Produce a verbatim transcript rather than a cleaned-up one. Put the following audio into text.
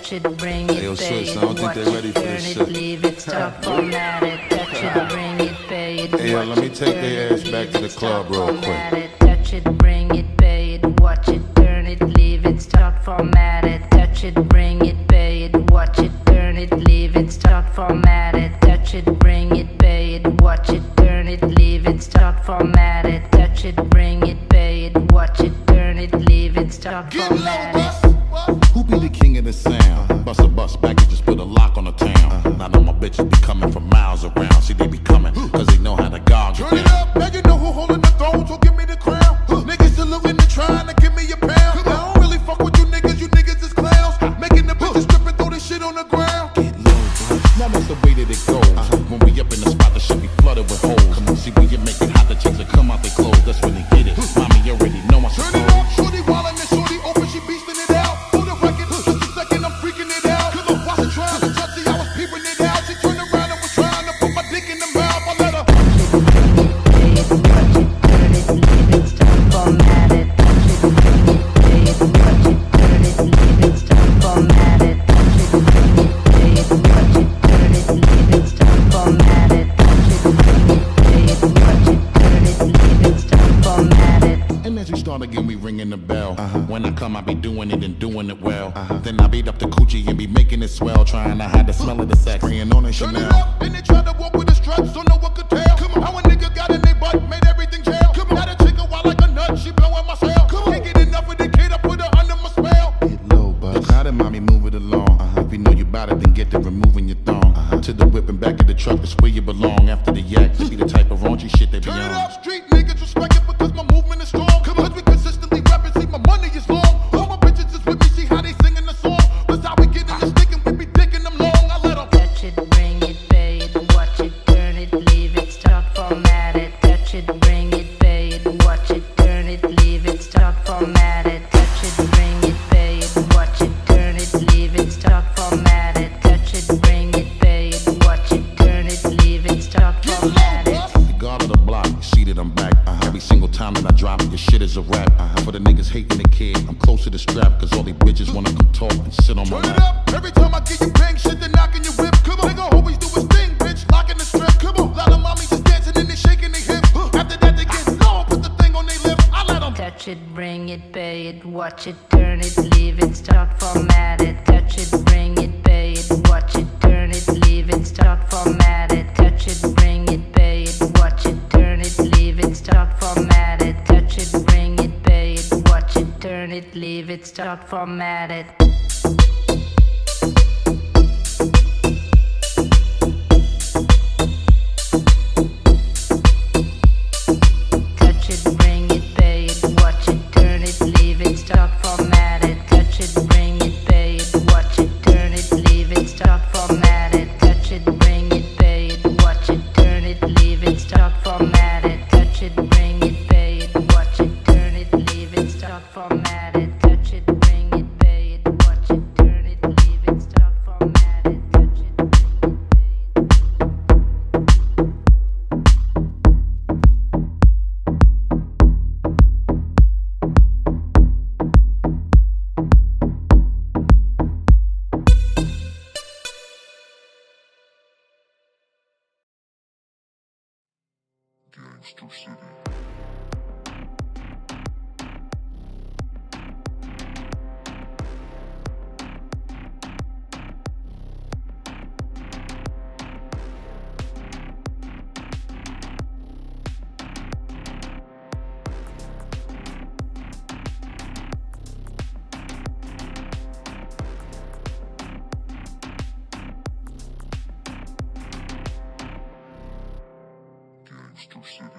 touch it, bring it, hey, yo, pay sis, it, I don't think watch they it, ready for turn this it, shit. leave it, stop, format it, touch it, bring it, pay it, Hey, yo, watch let me it, take turn their it, ass back leave to the it, club stop, real format quick. it, touch it, bring it, pay it, watch it, turn it, leave it, start, format it, touch it, bring it, pay it, watch it, turn it, leave it, start, format it, touch it, bring it, pay it, watch it, turn it, leave it, start, format it, touch it, bring it, pay it, watch it, turn it, leave it, start, format it. Who be the king of the sound? Bust a bus back and just put a lock on the town. Now know my bitches be coming from miles around. See, they be coming, cause they know how to guard you. Turn it up, now you know who holding the throne, so give me the crown. Niggas saluting and trying to give me a pound. I don't really fuck with you niggas, you niggas is clowns. Making the bitches strip and throw this shit on the ground. Get low, bro. Now that's the way that it goes. When we up in the spot, the shit be flooded with holes. Come on, see, we get make it hot, the chicks that come out they clothes. That's when they get it. Mommy already know I Turn it up, shorty wildin' and shorty open, she beastin' it out. For the record, just a second, I'm freaking it out. Cause I wasn't trying to touch it, I was peeping it out. She turned around and was trying to put my dick in the mouth. I let her Pay it, watch it, turn it, leave it, start, format it, touch it, bring it, pay it, watch it, turn it, leave it, start, format it, touch it, bring it, pay it, watch it, turn it, leave it, start, format it, touch it, bring it, pay it, watch it, turn it, leave it, start, format it. And as we start again, we ringing the bell. Uh-huh. When I come, I be doing it and doing it well. Uh-huh. Then I beat up the coochie and be making it swell. Trying to hide the smell of the sex. Spraying on a turn it Chanel. up, and they try to walk with a strut, so no one could tell. Come on, how a nigga got in their butt, made everything jail. Come on, got a chick a wild like a nut, she blowing my cell. Come on, can't get enough of the kid, I put her under my spell. Get low, bud. Now then, mommy, move it along. Uh-huh. If you know you bout it, then get to removing your thong. Uh-huh. To the whip and back of the truck, that's where you belong. After the yak, to be the type of raunchy shit they be Turn it on. up, street niggas respect it because my movement is strong. Come on, cause we consistently rapping, see my money is long. All my bitches is with me, see how they singing the song. That's how we get in the stick and we be digging them long. I let them Touch it, bring it, pay it, watch it, turn it, leave it, start, format it, touch it, bring it, pay it, watch it, turn it, leave it, start, format it, touch it, bring it, pay it, watch it, turn it, leave it, start, format it, touch it, bring it, pay it, watch it, turn it, leave it, start, format it. The guard of the block, you see that I'm back. Uh-huh. Every single time that I drop it, your shit is a rap. Uh-huh. For the niggas hating the kid, I'm close to the strap. Cause all these bitches wanna come talk and sit on my turn it lap. up. Every time I get you bang shit, they knocking your whip. Come on, nigga always do his thing, bitch, locking the strip. Come on, lot of mommies just dancing and they shaking their hips. After that they get low, put the thing on their lips. I let them Touch it, bring it, pay it, watch it, turn it, leave it, start, format it, touch it, bring it, pay it, watch it, turn it, leave it, start, format it, touch it, bring it, pay it, watch it, turn it, leave it, start, format it, touch it, bring it, pay it, watch it, turn it, leave it, start, format it. Touch it, bring it, pay it, watch it, turn it, leave it, start, format it, touch it, bring it, pay it, watch it, turn it, leave it, start, format it, touch it, bring it, pay it, watch it, turn it, leave it, start, format it, touch it, bring it, pay it, watch it, turn it, leave it, start, format it, touch it, bring it, pay it, watch it, turn it, leave it, start, format it, touch it, bring it, pay Gangster City. Gangster City.